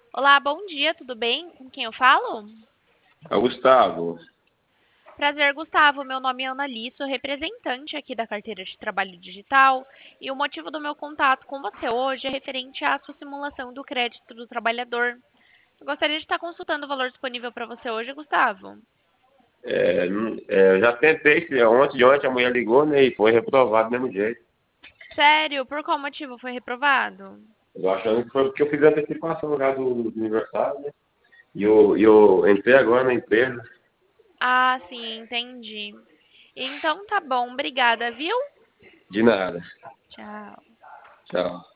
Olá, bom dia, tudo bem? Com quem eu falo? É o Gustavo. Prazer, Gustavo. Meu nome é Annali, sou representante aqui da carteira de trabalho digital e o motivo do meu contato com você hoje é referente à sua simulação do crédito do trabalhador. Eu gostaria de estar consultando o valor disponível para você hoje, Gustavo. Eu já tentei, ontem de ontem a mulher ligou, né, e foi reprovado do mesmo jeito. Sério? Por qual motivo foi reprovado? Eu achando que foi porque eu fiz a antecipação já do aniversário, né? E eu entrei agora na empresa. Ah, sim, entendi. Então tá bom, obrigada, viu? De nada. Tchau. Tchau.